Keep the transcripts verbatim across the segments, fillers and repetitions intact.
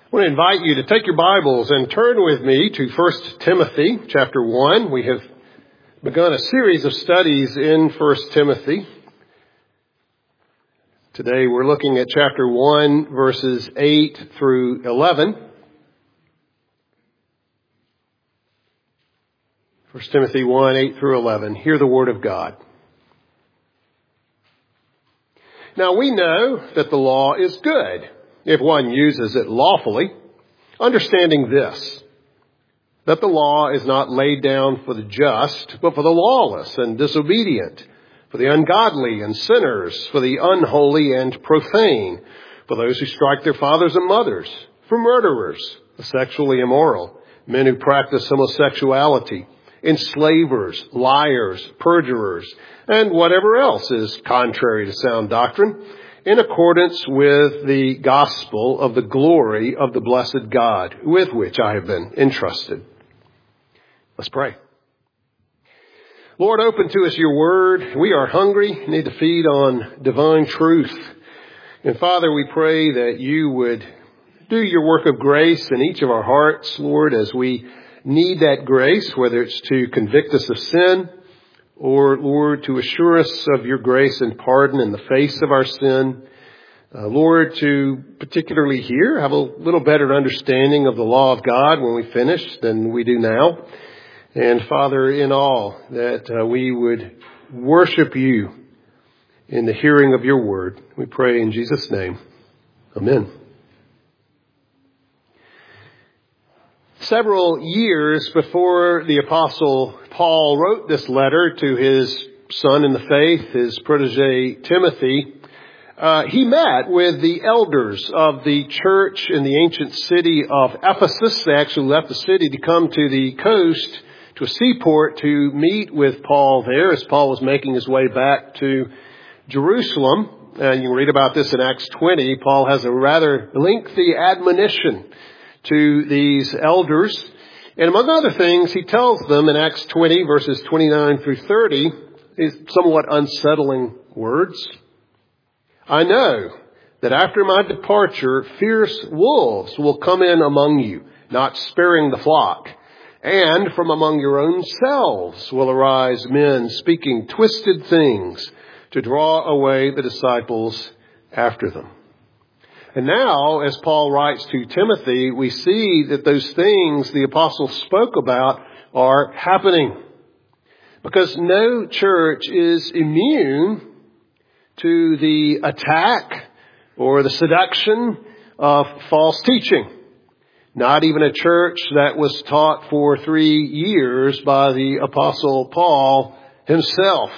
I want to invite you to take your Bibles and turn with me to First Timothy chapter one. We have begun a series of studies in First Timothy. Today we're looking at chapter one, verses eight through eleven. First Timothy one, eight through eleven. Hear the word of God. Now we know that the law is good if one uses it lawfully, understanding this, that the law is not laid down for the just, but for the lawless and disobedient, for the ungodly and sinners, for the unholy and profane, for those who strike their fathers and mothers, for murderers, the sexually immoral, men who practice homosexuality, enslavers, liars, perjurers, and whatever else is contrary to sound doctrine, in accordance with the gospel of the glory of the blessed God, with which I have been entrusted. Let's pray. Lord, open to us your word. We are hungry, need to feed on divine truth. And Father, we pray that you would do your work of grace in each of our hearts, Lord, as we need that grace, whether it's to convict us of sin, or, Lord, to assure us of your grace and pardon in the face of our sin. Uh, Lord, to particularly here have a little better understanding of the law of God when we finish than we do now. And Father, in all, that uh, we would worship you in the hearing of your word. We pray in Jesus' name. Amen. Several years before the Apostle Paul wrote this letter to his son in the faith, his protege Timothy, uh, he met with the elders of the church in the ancient city of Ephesus. They actually left the city to come to the coast, to a seaport, to meet with Paul there as Paul was making his way back to Jerusalem. And you can read about this in Acts twenty. Paul has a rather lengthy admonition to these elders. And among other things, he tells them in Acts twenty, verses twenty-nine through thirty, these somewhat unsettling words. I know that after my departure, fierce wolves will come in among you, not sparing the flock. And from among your own selves will arise men speaking twisted things to draw away the disciples after them. And now, as Paul writes to Timothy, we see that those things the apostle spoke about are happening. Because no church is immune to the attack or the seduction of false teaching. Not even a church that was taught for three years by the apostle Paul himself.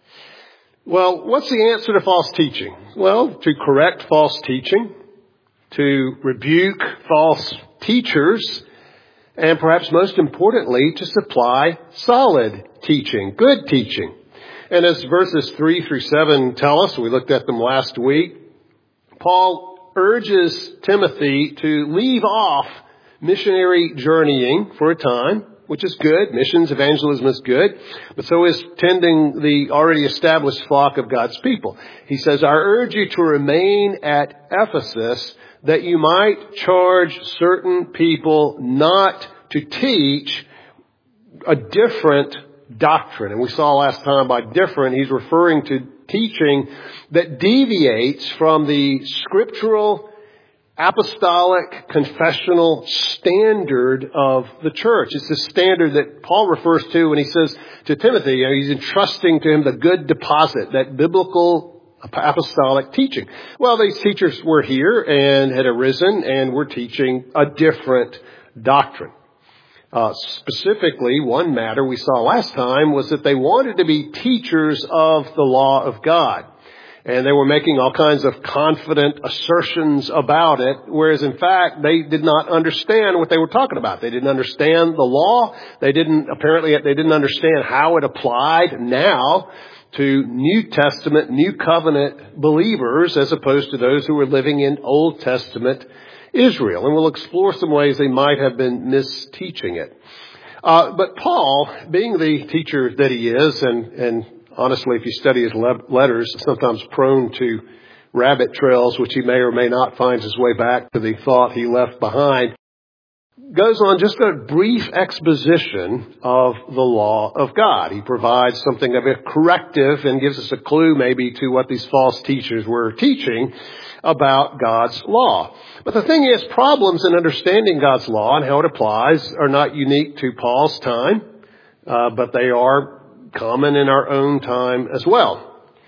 Well, what's the answer to false teaching? Well, to correct false teaching, to rebuke false teachers, and perhaps most importantly, to supply solid teaching, good teaching. And as verses three through seven tell us, we looked at them last week, Paul urges Timothy to leave off missionary journeying for a time, which is good. Missions, evangelism is good. But so is tending the already established flock of God's people. He says, I urge you to remain at Ephesus that you might charge certain people not to teach a different doctrine. And we saw last time by different, he's referring to teaching that deviates from the scriptural, apostolic, confessional standard of the church. It's the standard that Paul refers to when he says to Timothy, you know, he's entrusting to him the good deposit, that biblical apostolic teaching. Well, these teachers were here and had arisen and were teaching a different doctrine. Uh, specifically, one matter we saw last time was that they wanted to be teachers of the law of God. And they were making all kinds of confident assertions about it, whereas in fact, they did not understand what they were talking about. They didn't understand the law. They didn't, apparently, they didn't understand how it applied now to New Testament, New Covenant believers as opposed to those who were living in Old Testament Israel. And we'll explore some ways they might have been misteaching it. Uh, but Paul, being the teacher that he is, and, and honestly, if you study his le- letters, sometimes prone to rabbit trails, which he may or may not find his way back to the thought he left behind, goes on just a brief exposition of the law of God. He provides something of a corrective and gives us a clue maybe to what these false teachers were teaching about God's law. But the thing is, problems in understanding God's law and how it applies are not unique to Paul's time, uh, but they are common in our own time as well.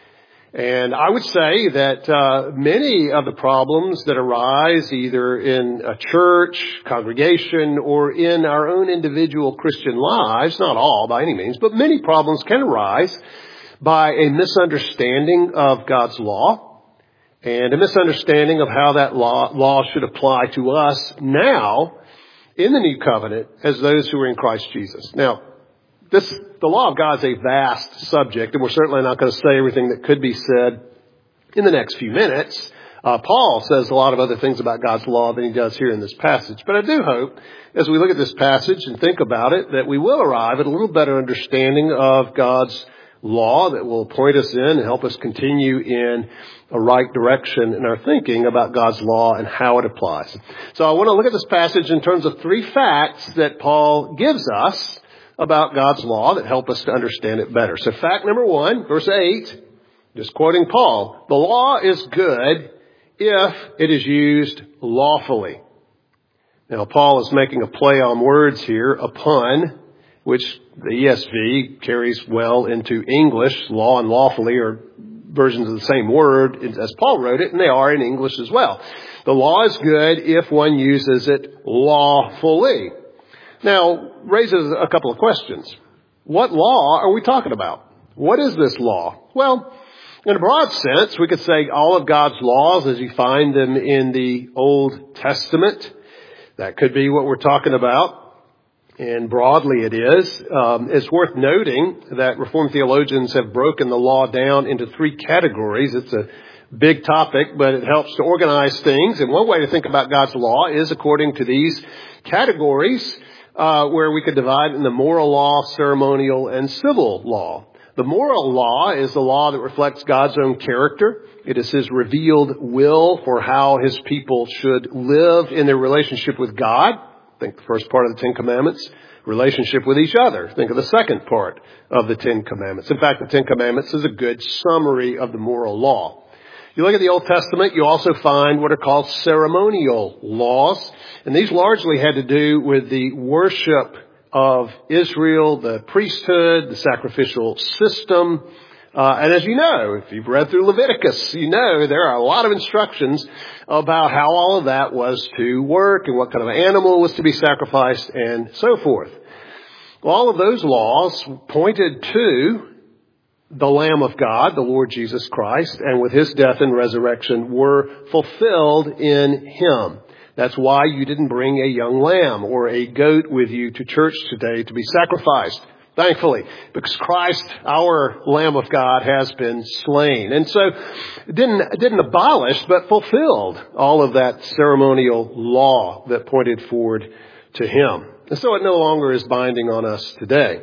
And I would say that uh, many of the problems that arise either in a church, congregation, or in our own individual Christian lives, not all by any means, but many problems can arise by a misunderstanding of God's law and a misunderstanding of how that law, law should apply to us now in the new covenant as those who are in Christ Jesus. Now, This, the law of God is a vast subject, and we're certainly not going to say everything that could be said in the next few minutes. Uh, Paul says a lot of other things about God's law than he does here in this passage. But I do hope, as we look at this passage and think about it, that we will arrive at a little better understanding of God's law that will point us in and help us continue in a right direction in our thinking about God's law and how it applies. So I want to look at this passage in terms of three facts that Paul gives us about God's law that help us to understand it better. So fact number one, verse eight, just quoting Paul, the law is good if it is used lawfully. Now, Paul is making a play on words here, a pun, which the E S V carries well into English. Law and lawfully are versions of the same word as Paul wrote it, and they are in English as well. The law is good if one uses it lawfully. Now, raises a couple of questions. What law are we talking about? What is this law? Well, in a broad sense, we could say all of God's laws as you find them in the Old Testament. That could be what we're talking about. And broadly it is. Um, it's worth noting that Reformed theologians have broken the law down into three categories. It's a big topic, but it helps to organize things. And one way to think about God's law is according to these categories. Uh, where we could divide in the moral law, ceremonial, and civil law. The moral law is the law that reflects God's own character. It is His revealed will for how His people should live in their relationship with God. Think the first part of the Ten Commandments. Relationship with each other. Think of the second part of the Ten Commandments. In fact, the Ten Commandments is a good summary of the moral law. You look at the Old Testament, you also find what are called ceremonial laws. And these largely had to do with the worship of Israel, the priesthood, the sacrificial system. Uh, and as you know, if you've read through Leviticus, you know there are a lot of instructions about how all of that was to work and what kind of animal was to be sacrificed and so forth. Well, all of those laws pointed to the Lamb of God, the Lord Jesus Christ, and with His death and resurrection were fulfilled in Him. That's why you didn't bring a young lamb or a goat with you to church today to be sacrificed, thankfully, because Christ, our Lamb of God, has been slain. And so it didn't, it didn't abolish, but fulfilled all of that ceremonial law that pointed forward to Him. And so it no longer is binding on us today.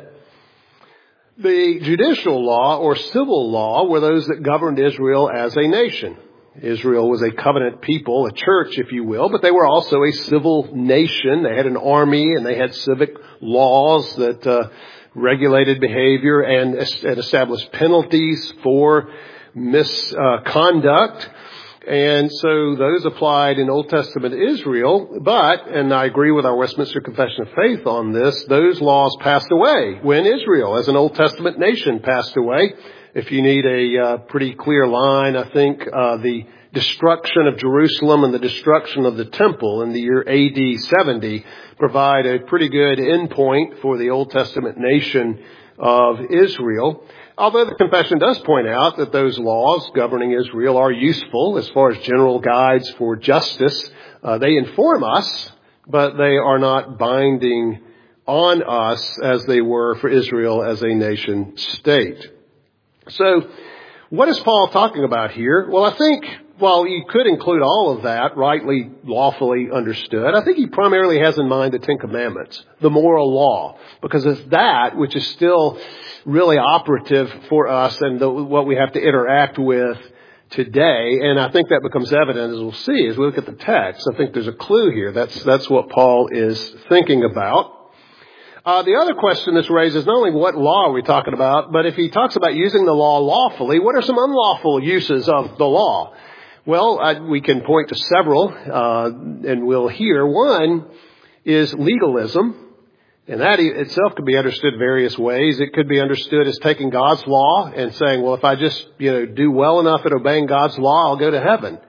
The judicial law or civil law were those that governed Israel as a nation. Israel was a covenant people, a church, if you will, but they were also a civil nation. They had an army and they had civic laws that uh, regulated behavior and, and established penalties for misconduct. And so those applied in Old Testament Israel, but, and I agree with our Westminster Confession of Faith on this, those laws passed away when Israel, as an Old Testament nation, passed away. If you need a uh, pretty clear line, I think uh, the destruction of Jerusalem and the destruction of the temple in the year A D seventy provide a pretty good endpoint for the Old Testament nation of Israel. Although the confession does point out that those laws governing Israel are useful as far as general guides for justice. Uh, they inform us, but they are not binding on us as they were for Israel as a nation state. So what is Paul talking about here? Well, I think while you could include all of that, rightly, lawfully understood, I think he primarily has in mind the Ten Commandments, the moral law, because it's that which is still really operative for us and the, what we have to interact with today. And I think that becomes evident, as we'll see, as we look at the text. I think there's a clue here. That's, that's what Paul is thinking about. Uh, the other question this raises, not only what law are we talking about, but if he talks about using the law lawfully, what are some unlawful uses of the law? Well, I, we can point to several, uh, and we'll hear. One is legalism. And that itself could be understood various ways. It could be understood as taking God's law and saying, well, if I just, you know, do well enough at obeying God's law, I'll go to heaven.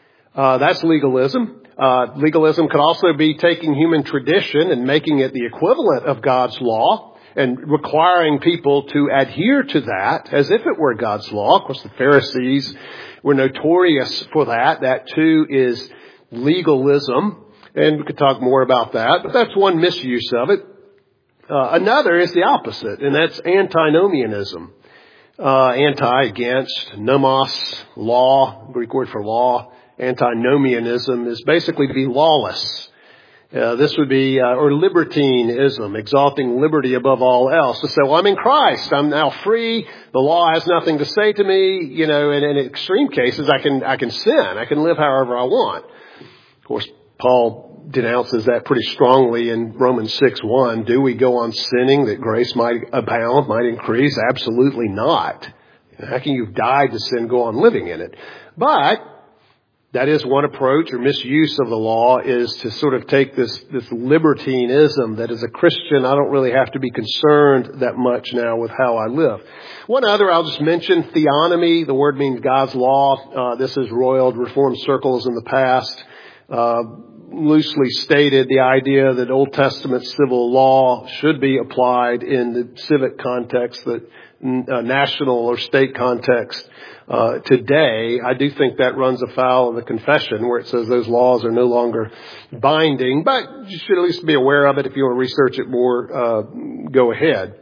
Uh, that's legalism. Uh, legalism could also be taking human tradition and making it the equivalent of God's law and requiring people to adhere to that as if it were God's law. Of course, the Pharisees were notorious for that. That too is legalism. And we could talk more about that, but that's one misuse of it. Uh, another is the opposite, and that's antinomianism. Uh, anti, against, nomos, law, Greek word for law. Antinomianism is basically to be lawless. Uh, this would be, uh, or libertinism, exalting liberty above all else. To say, well, I'm in Christ. I'm now free. The law has nothing to say to me. You know, and in extreme cases, I can, I can sin. I can live however I want. Of course, Paul denounces that pretty strongly in Romans six one. Do we go on sinning that grace might abound, might increase? Absolutely not. How can you die to sin, go on living in it? But that is one approach or misuse of the law, is to sort of take this, this libertinism that as a Christian, I don't really have to be concerned that much now with how I live. One other I'll just mention, theonomy. The word means God's law. Uh, this has roiled Reformed circles in the past. Uh, loosely stated, the idea that Old Testament civil law should be applied in the civic context, the uh, national or state context uh, today. I do think that runs afoul of the confession, where it says those laws are no longer binding, but you should at least be aware of it. If you want to research it more, uh, go ahead.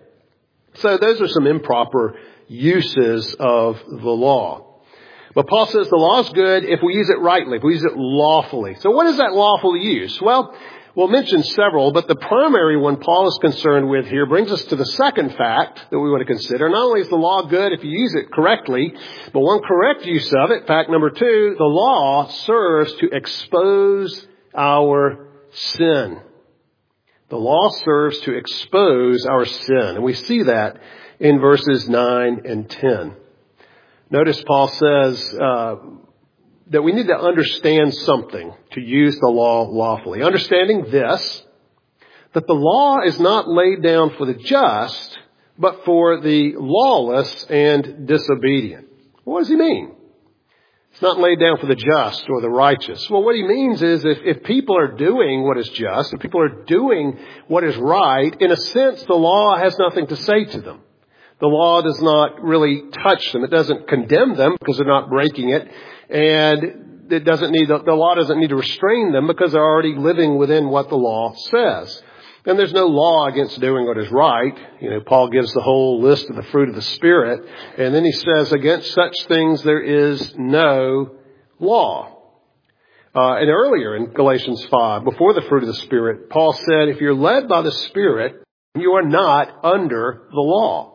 So those are some improper uses of the law. But Paul says the law is good if we use it rightly, if we use it lawfully. So what is that lawful use? Well, we'll mention several, but the primary one Paul is concerned with here brings us to the second fact that we want to consider. Not only is the law good if you use it correctly, but one correct use of it, fact number two, the law serves to expose our sin. The law serves to expose our sin. And we see that in verses nine and ten. Notice Paul says uh, that we need to understand something to use the law lawfully. Understanding this, that the law is not laid down for the just, but for the lawless and disobedient. What does he mean? It's not laid down for the just or the righteous. Well, what he means is if, if people are doing what is just, if people are doing what is right, in a sense, the law has nothing to say to them. The law does not really touch them. It doesn't condemn them because they're not breaking it. And it doesn't need, the law doesn't need to restrain them because they're already living within what the law says. And there's no law against doing what is right. You know, Paul gives the whole list of the fruit of the Spirit. And then he says, against such things there is no law. Uh, and earlier in Galatians five, before the fruit of the Spirit, Paul said, if you're led by the Spirit, you are not under the law.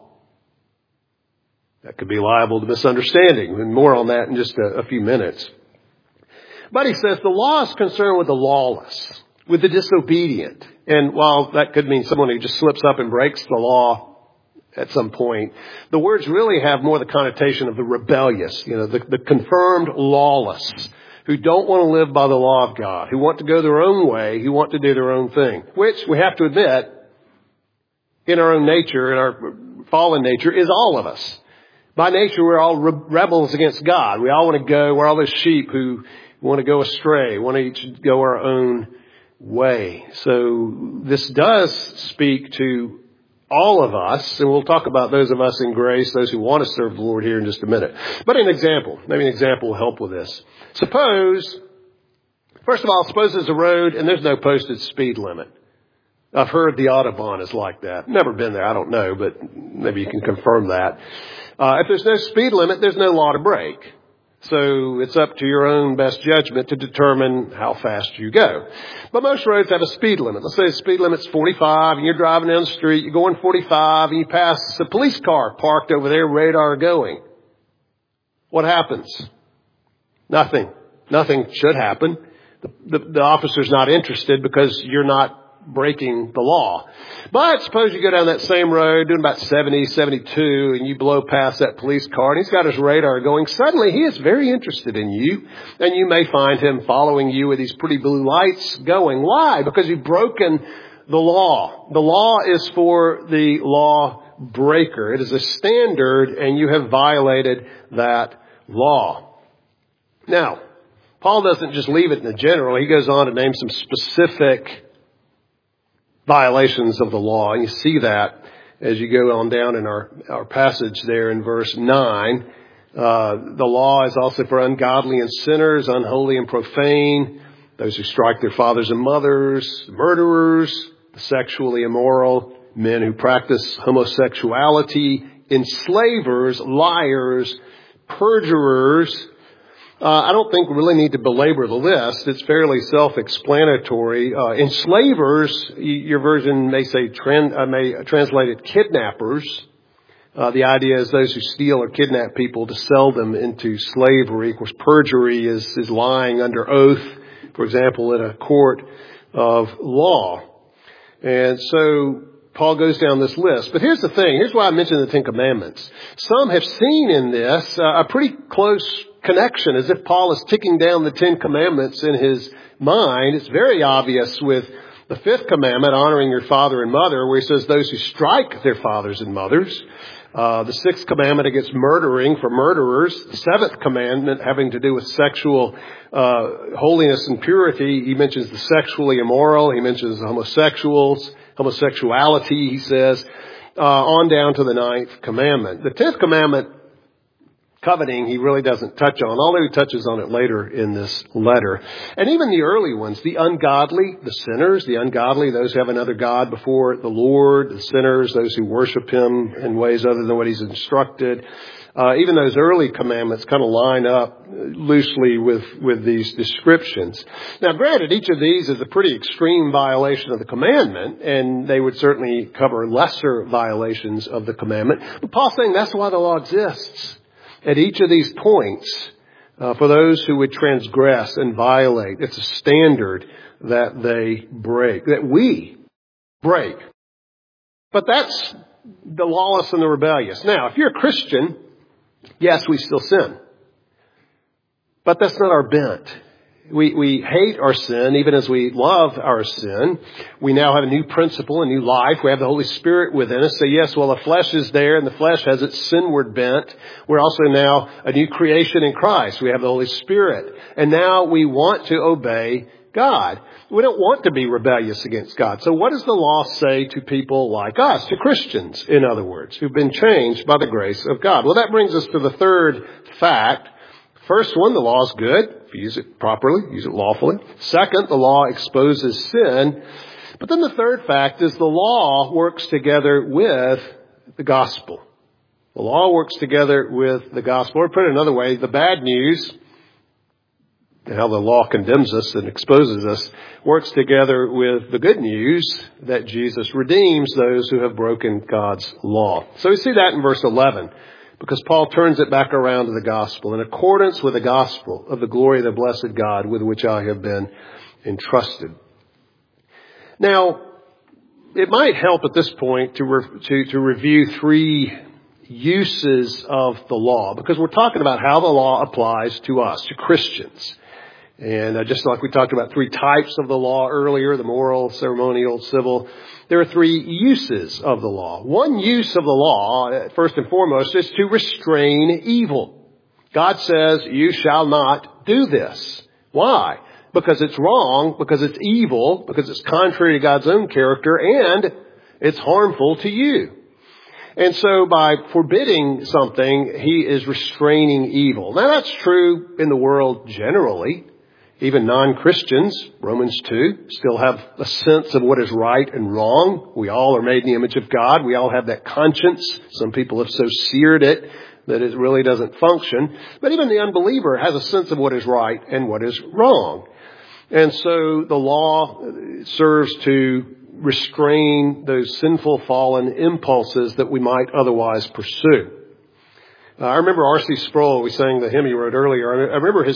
That could be liable to misunderstanding, and more on that in just a, a few minutes. But he says the law is concerned with the lawless, with the disobedient. And while that could mean someone who just slips up and breaks the law at some point, the words really have more the connotation of the rebellious, you know, the, the confirmed lawless, who don't want to live by the law of God, who want to go their own way, who want to do their own thing, which we have to admit, in our own nature, in our fallen nature, is all of us. By nature, we're all re- rebels against God. We all want to go, we're all those sheep who want to go astray, want to each go our own way. So this does speak to all of us, and we'll talk about those of us in grace, those who want to serve the Lord here in just a minute. But an example, maybe an example will help with this. Suppose, first of all, suppose there's a road and there's no posted speed limit. I've heard the Autobahn is like that. Never been there, I don't know, but maybe you can confirm that. Uh, if there's no speed limit, there's no law to break. So it's up to your own best judgment to determine how fast you go. But most roads have a speed limit. Let's say the speed limit's forty-five and you're driving down the street, you're going forty-five and you pass a police car parked over there, radar going. What happens? Nothing. Nothing should happen. The, the, the officer's not interested because you're not breaking the law. But suppose you go down that same road doing about seventy, seventy-two, and you blow past that police car, and he's got his radar going. Suddenly, he is very interested in you, and you may find him following you with these pretty blue lights going. Why? Because you've broken the law. The law is for the law breaker. It is a standard, and you have violated that law. Now, Paul doesn't just leave it in the general. He goes on to name some specific violations of the law. And you see that as you go on down in our, our passage there in verse nine. Uh, the law is also for ungodly and sinners, unholy and profane, those who strike their fathers and mothers, murderers, the sexually immoral, men who practice homosexuality, enslavers, liars, perjurers. Uh, I don't think we really need to belabor the list. It's fairly self-explanatory. Uh, enslavers, your version may say, trans, uh, may translate it kidnappers. Uh, the idea is those who steal or kidnap people to sell them into slavery. Of course, perjury is, is lying under oath, for example, in a court of law. And so Paul goes down this list. But here's the thing. Here's why I mentioned the Ten Commandments. Some have seen in this uh, a pretty close connection, as if Paul is ticking down the Ten Commandments in his mind. It's very obvious with the fifth commandment, honoring your father and mother, where he says those who strike their fathers and mothers. Uh, the sixth commandment against murdering for murderers. The seventh commandment having to do with sexual uh, holiness and purity. He mentions the sexually immoral. He mentions the homosexuals, homosexuality, he says, uh, on down to the ninth commandment. The tenth commandment, coveting, he really doesn't touch on, although he touches on it later in this letter. And even the early ones, the ungodly, the sinners, the ungodly, those who have another God before the Lord, the sinners, those who worship him in ways other than what he's instructed. Uh, even those early commandments kind of line up loosely with, with these descriptions. Now, granted, each of these is a pretty extreme violation of the commandment, and they would certainly cover lesser violations of the commandment. But Paul's saying that's why the law exists. At each of these points, uh, for those who would transgress and violate, it's a standard that they break, that we break. But that's the lawless and the rebellious. Now, if you're a Christian, yes, we still sin. But that's not our bent. We, we hate our sin even as we love our sin. We now have a new principle, a new life. We have the Holy Spirit within us. So yes, while the flesh is there and the flesh has its sinward bent, we're also now a new creation in Christ. We have the Holy Spirit. And now we want to obey God. We don't want to be rebellious against God. So what does the law say to people like us, to Christians, in other words, who've been changed by the grace of God? Well, that brings us to the third fact. First one, the law is good. If you use it properly, use it lawfully. Second, the law exposes sin. But then the third fact is the law works together with the gospel. The law works together with the gospel. Or put it another way, the bad news, how the law condemns us and exposes us, works together with the good news that Jesus redeems those who have broken God's law. So we see that in verse eleven. Because Paul turns it back around to the gospel, in accordance with the gospel of the glory of the blessed God with which I have been entrusted. Now, it might help at this point to, re- to, to review three uses of the law, because we're talking about how the law applies to us, to Christians. And uh, just like we talked about three types of the law earlier, the moral, ceremonial, civil, there are three uses of the law. One use of the law, first and foremost, is to restrain evil. God says, you shall not do this. Why? Because it's wrong, because it's evil, because it's contrary to God's own character, and it's harmful to you. And so by forbidding something, he is restraining evil. Now that's true in the world generally. Even non-Christians, Romans two, still have a sense of what is right and wrong. We all are made in the image of God. We all have that conscience. Some people have so seared it that it really doesn't function. But even the unbeliever has a sense of what is right and what is wrong. And so the law serves to restrain those sinful, fallen impulses that we might otherwise pursue. Uh, I remember R C Sproul, we sang the hymn he wrote earlier. I remember his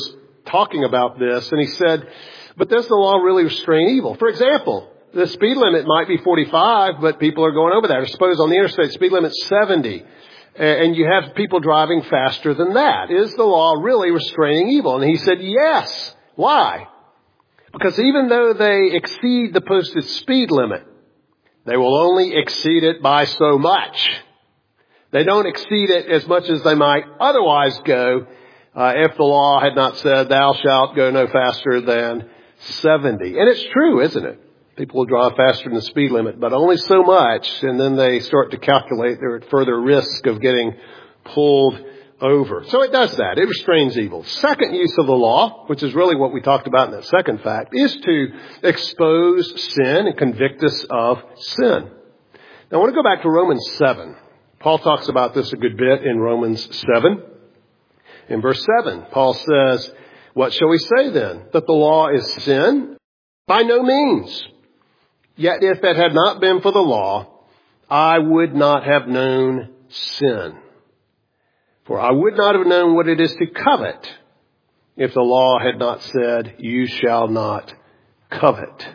talking about this, and he said, but does the law really restrain evil? For example, the speed limit might be forty-five, but people are going over that. Or suppose on the interstate, speed limit's seventy, and you have people driving faster than that. Is the law really restraining evil? And he said, yes. Why? Because even though they exceed the posted speed limit, they will only exceed it by so much. They don't exceed it as much as they might otherwise go uh, if the law had not said, thou shalt go no faster than seventy. And it's true, isn't it? People will drive faster than the speed limit, but only so much, and then they start to calculate they're at further risk of getting pulled over. So it does that. It restrains evil. Second use of the law, which is really what we talked about in that second fact, is to expose sin and convict us of sin. Now I want to go back to Romans seven. Paul talks about this a good bit in Romans seven. In verse seven, Paul says, what shall we say then? That the law is sin? By no means. Yet if it had not been for the law, I would not have known sin. For I would not have known what it is to covet if the law had not said, you shall not covet.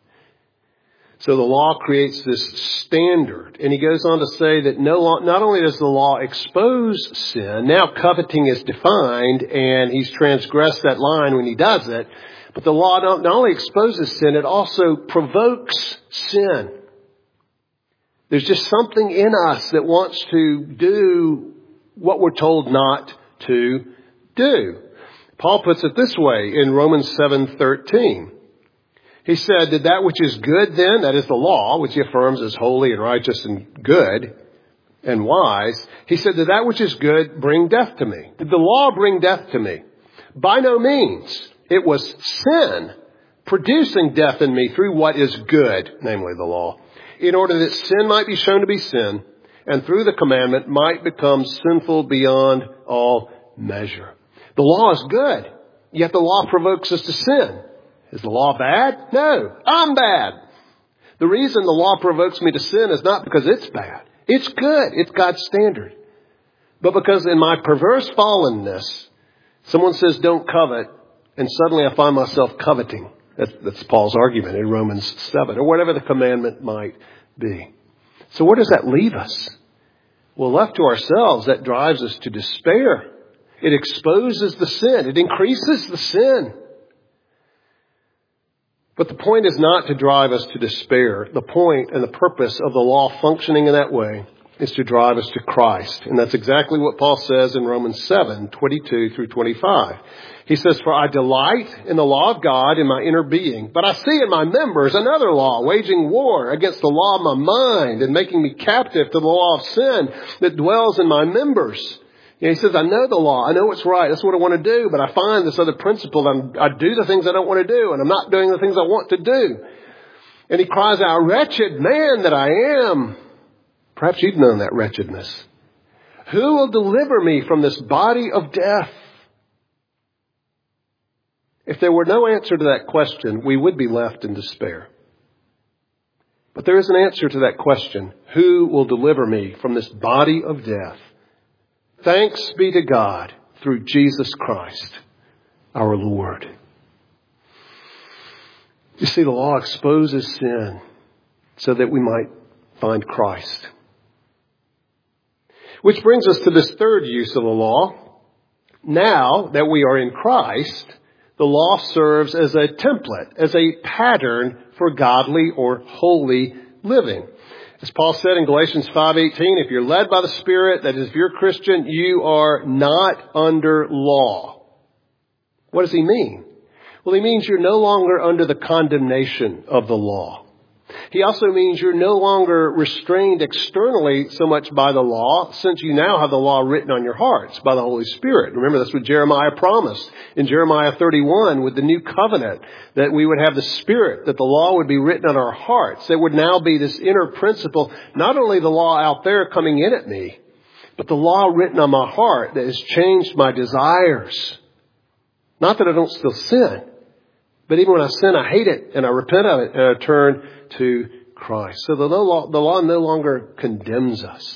So the law creates this standard. And he goes on to say that no, not only does the law expose sin, now coveting is defined and he's transgressed that line when he does it. But the law not, not only exposes sin, it also provokes sin. There's just something in us that wants to do what we're told not to do. Paul puts it this way in Romans seven thirteen. He said, did that which is good then, that is the law, which he affirms as holy and righteous and good and wise. He said, did that which is good bring death to me? Did the law bring death to me? By no means. It was sin producing death in me through what is good, namely the law, in order that sin might be shown to be sin, and through the commandment might become sinful beyond all measure. The law is good, yet the law provokes us to sin. Is the law bad? No, I'm bad. The reason the law provokes me to sin is not because it's bad. It's good. It's God's standard. But because in my perverse fallenness, someone says don't covet, and suddenly I find myself coveting. That's, that's Paul's argument in Romans seven, or whatever the commandment might be. So where does that leave us? Well, left to ourselves, that drives us to despair. It exposes the sin. It increases the sin. But the point is not to drive us to despair. The point and the purpose of the law functioning in that way is to drive us to Christ. And that's exactly what Paul says in Romans seven, twenty-two through twenty-five. He says, for I delight in the law of God in my inner being, but I see in my members another law, waging war against the law of my mind and making me captive to the law of sin that dwells in my members. And he says, I know the law. I know what's right. That's what I want to do. But I find this other principle. I'm, I do the things I don't want to do, and I'm not doing the things I want to do. And he cries out, wretched man that I am. Perhaps you've known that wretchedness. Who will deliver me from this body of death? If there were no answer to that question, we would be left in despair. But there is an answer to that question. Who will deliver me from this body of death? Thanks be to God through Jesus Christ, our Lord. You see, the law exposes sin so that we might find Christ. Which brings us to this third use of the law. Now that we are in Christ, the law serves as a template, as a pattern for godly or holy living. As Paul said in Galatians five eighteen, if you're led by the Spirit, that is, if you're a Christian, you are not under law. What does he mean? Well, he means you're no longer under the condemnation of the law. He also means you're no longer restrained externally so much by the law, since you now have the law written on your hearts by the Holy Spirit. Remember, that's what Jeremiah promised in Jeremiah thirty-one with the new covenant, that we would have the Spirit, that the law would be written on our hearts. There would now be this inner principle, not only the law out there coming in at me, but the law written on my heart that has changed my desires. Not that I don't still sin, but even when I sin, I hate it and I repent of it and I turn to Christ. So the law, the law no longer condemns us.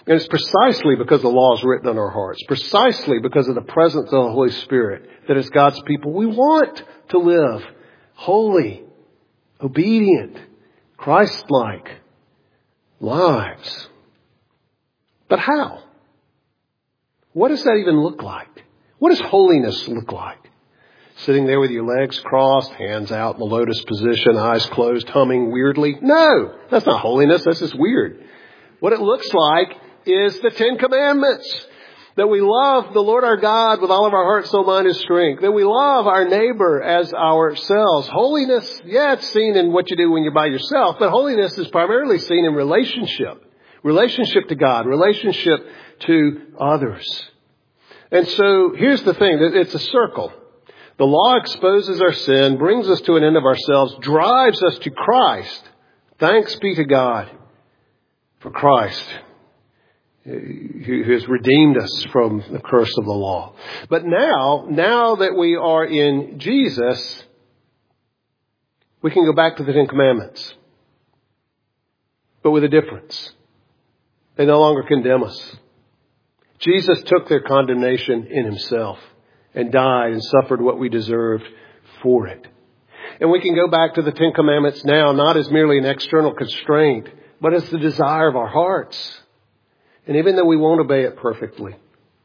And it's precisely because the law is written on our hearts, precisely because of the presence of the Holy Spirit, that as God's people, we want to live holy, obedient, Christ-like lives. But how? What does that even look like? What does holiness look like? Sitting there with your legs crossed, hands out in the lotus position, eyes closed, humming weirdly? No, that's not holiness. That's just weird. What it looks like is the Ten Commandments. That we love the Lord our God with all of our heart, soul, mind, and strength. That we love our neighbor as ourselves. Holiness, yeah, it's seen in what you do when you're by yourself, but holiness is primarily seen in relationship. Relationship to God, relationship to others. And so here's the thing, it's a circle. The law exposes our sin, brings us to an end of ourselves, drives us to Christ. Thanks be to God for Christ, who has redeemed us from the curse of the law. But now, now that we are in Jesus, we can go back to the Ten Commandments, but with a difference. They no longer condemn us. Jesus took their condemnation in himself and died and suffered what we deserved for it. And we can go back to the Ten Commandments now, not as merely an external constraint, but as the desire of our hearts. And even though we won't obey it perfectly,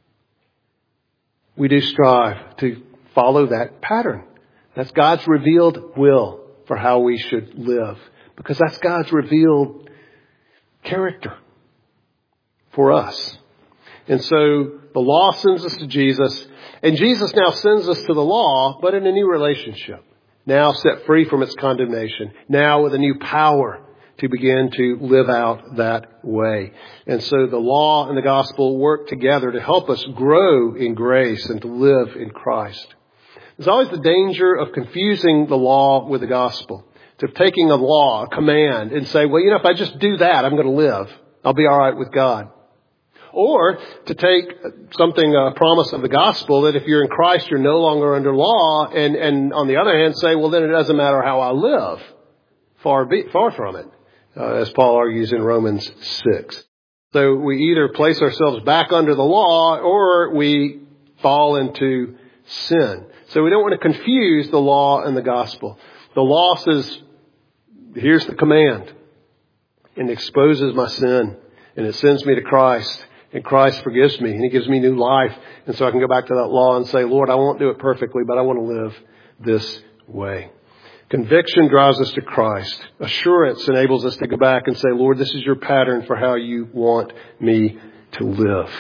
we do strive to follow that pattern. That's God's revealed will for how we should live, because that's God's revealed character for us. And so the law sends us to Jesus, and Jesus now sends us to the law, but in a new relationship. Now set free from its condemnation. Now with a new power to begin to live out that way. And so the law and the gospel work together to help us grow in grace and to live in Christ. There's always the danger of confusing the law with the gospel. To taking a law, a command, and say, well, you know, if I just do that, I'm going to live. I'll be all right with God. Or to take something, a promise of the gospel, that if you're in Christ, you're no longer under law. And, and on the other hand, say, well, then it doesn't matter how I live. Far be, far from it, uh, as Paul argues in Romans six. So we either place ourselves back under the law or we fall into sin. So we don't want to confuse the law and the gospel. The law says, here's the command, and exposes my sin, and it sends me to Christ. And Christ forgives me, and he gives me new life. And so I can go back to that law and say, Lord, I won't do it perfectly, but I want to live this way. Conviction drives us to Christ. Assurance enables us to go back and say, Lord, this is your pattern for how you want me to live.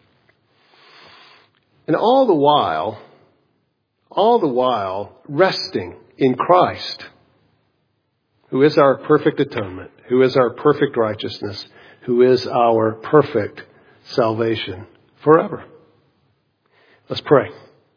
And all the while, all the while, resting in Christ, who is our perfect atonement, who is our perfect righteousness, who is our perfect salvation forever. Let's pray.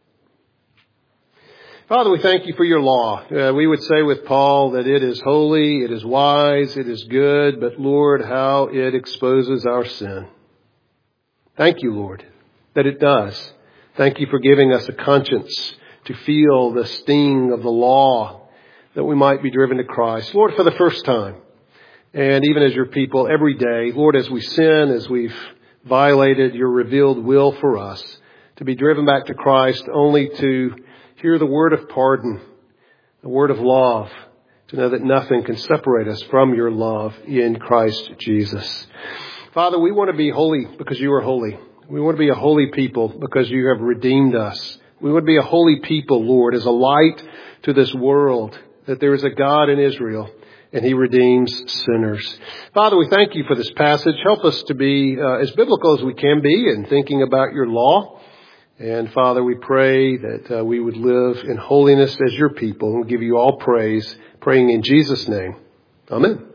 Father, we thank you for your law. Uh, we would say with Paul that it is holy, it is wise, it is good, but Lord, how it exposes our sin. Thank you, Lord, that it does. Thank you for giving us a conscience to feel the sting of the law, that we might be driven to Christ. Lord, for the first time, and even as your people every day, Lord, as we sin, as we've violated your revealed will for us, to be driven back to Christ, only to hear the word of pardon, the word of love, to know that nothing can separate us from your love in Christ Jesus. Father, we want to be holy because you are holy. We want to be a holy people because you have redeemed us. We want to be a holy people, Lord, as a light to this world, that there is a God in Israel, and he redeems sinners. Father, we thank you for this passage. Help us to be uh, as biblical as we can be in thinking about your law. And Father, we pray that uh, we would live in holiness as your people and give you all praise, praying in Jesus' name. Amen.